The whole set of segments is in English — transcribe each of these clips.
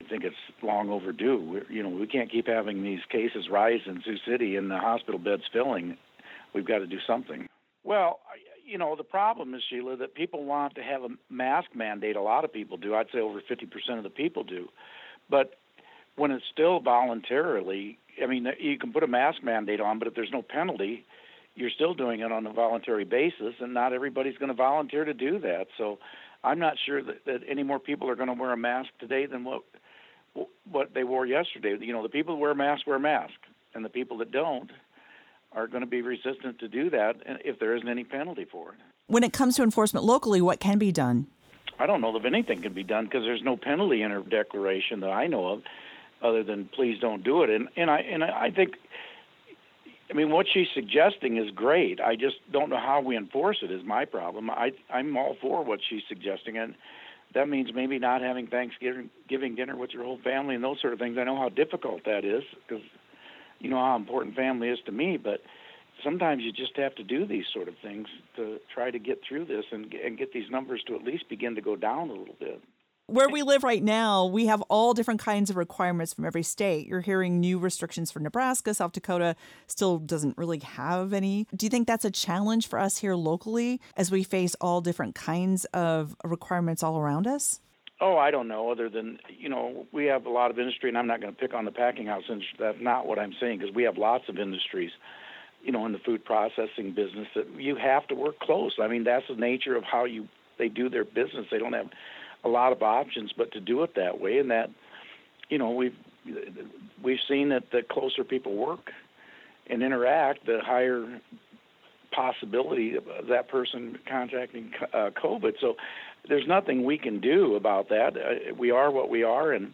think it's long overdue. We can't keep having these cases rise in Sioux City and the hospital beds filling. We've got to do something. Well, the problem is, Sheila, that people want to have a mask mandate. A lot of people do. I'd say over 50% of the people do. But when it's still voluntarily, you can put a mask mandate on, but if there's no penalty, you're still doing it on a voluntary basis, and not everybody's going to volunteer to do that. So I'm not sure that any more people are going to wear a mask today than what they wore yesterday. The people who wear masks, and the people that don't are going to be resistant to do that if there isn't any penalty for it. When it comes to enforcement locally, what can be done? I don't know if anything can be done because there's no penalty in her declaration that I know of, other than please don't do it. And I think, what she's suggesting is great. I just don't know how we enforce it is my problem. I'm all for what she's suggesting, and that means maybe not having Thanksgiving dinner with your whole family and those sort of things. I know how difficult that is because you know how important family is to me, but sometimes you just have to do these sort of things to try to get through this and get these numbers to at least begin to go down a little bit. Where we live right now, we have all different kinds of requirements from every state. You're hearing new restrictions for Nebraska. South Dakota still doesn't really have any. Do you think that's a challenge for us here locally as we face all different kinds of requirements all around us? Oh, I don't know, other than, we have a lot of industry, and I'm not going to pick on the packing house industry. That's not what I'm saying, because we have lots of industries, in the food processing business that you have to work close. That's the nature of how they do their business. They don't have a lot of options but to do it that way, and that, we've seen that the closer people work and interact, the higher possibility of that person contracting COVID. So there's nothing we can do about that. We are what we are, and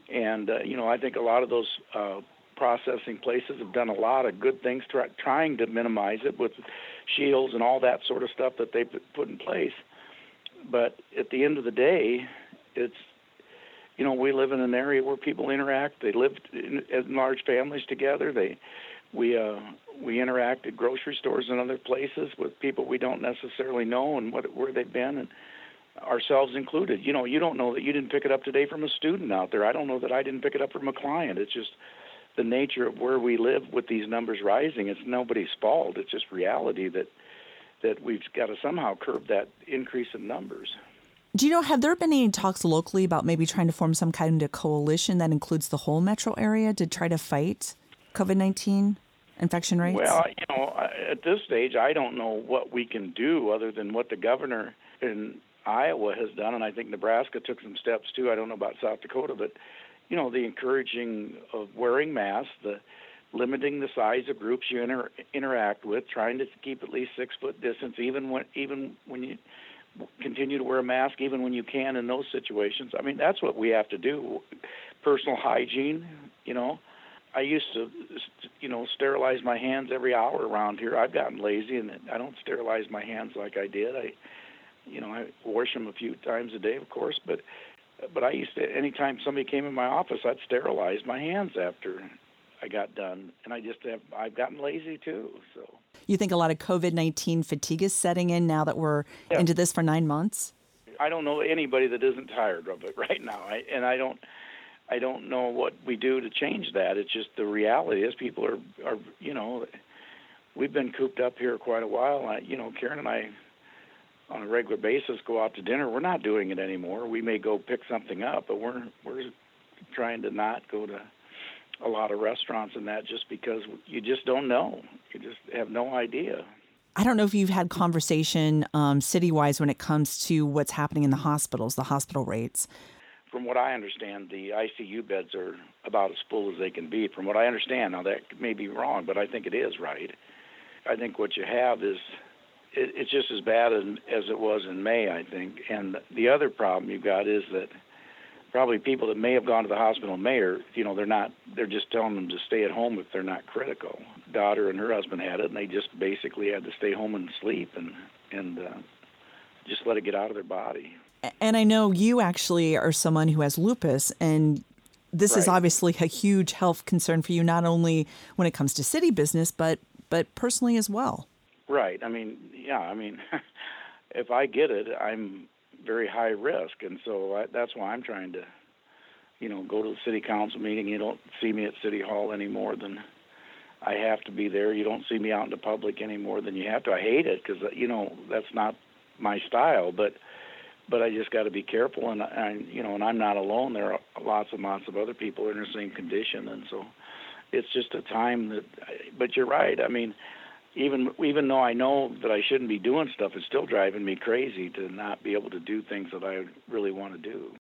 I think a lot of those processing places have done a lot of good things trying to minimize it with shields and all that sort of stuff that they've put in place. But at the end of the day, it's, we live in an area where people interact. They live in large families together. We interact at grocery stores and other places with people we don't necessarily know and where they've been, and ourselves included. You don't know that you didn't pick it up today from a student out there. I don't know that I didn't pick it up from a client. It's just the nature of where we live with these numbers rising. It's nobody's fault. It's just reality that we've got to somehow curb that increase in numbers. Do you know, have there been any talks locally about maybe trying to form some kind of coalition that includes the whole metro area to try to fight COVID-19 infection rates? Well, at this stage, I don't know what we can do other than what the governor in Iowa has done, and I think Nebraska took some steps too. I don't know about South Dakota, but, the encouraging of wearing masks, the limiting the size of groups you interact with, trying to keep at least 6 foot distance, even when you continue to wear a mask, even when you can in those situations. That's what we have to do. Personal hygiene, I used to, sterilize my hands every hour around here. I've gotten lazy, and I don't sterilize my hands like I did. I wash them a few times a day, of course, but I used to, anytime somebody came in my office, I'd sterilize my hands after I got done, and I've gotten lazy too. So you think a lot of COVID-19 fatigue is setting in now that we're into this for 9 months? I don't know anybody that isn't tired of it right now, I don't know what we do to change that. It's just the reality is people are we've been cooped up here quite a while. Karen and I, on a regular basis, go out to dinner. We're not doing it anymore. We may go pick something up, but we're trying to not go to a lot of restaurants and that, just because you just don't know. You just have no idea. I don't know if you've had conversation city-wise when it comes to what's happening in the hospitals, the hospital rates. From what I understand, the ICU beds are about as full as they can be. From what I understand, now that may be wrong, but I think it is right. I think what you have is it's just as bad as it was in May, I think. And the other problem you've got is that probably people that may have gone to the hospital in May are, they're just telling them to stay at home if they're not critical. Daughter and her husband had it, and they just basically had to stay home and sleep and just let it get out of their body. And I know you actually are someone who has lupus, and this is obviously a huge health concern for you, not only when it comes to city business, but personally as well. Right. If I get it, I'm very high risk, and so that's why I'm trying to, go to the city council meeting. You don't see me at City Hall any more than I have to be there. You don't see me out in the public any more than you have to. I hate it because, that's not my style, but I just got to be careful, and I'm not alone. There are lots and lots of other people in the same condition, and so it's just a time that. But you're right. I mean, even though I know that I shouldn't be doing stuff, it's still driving me crazy to not be able to do things that I really want to do.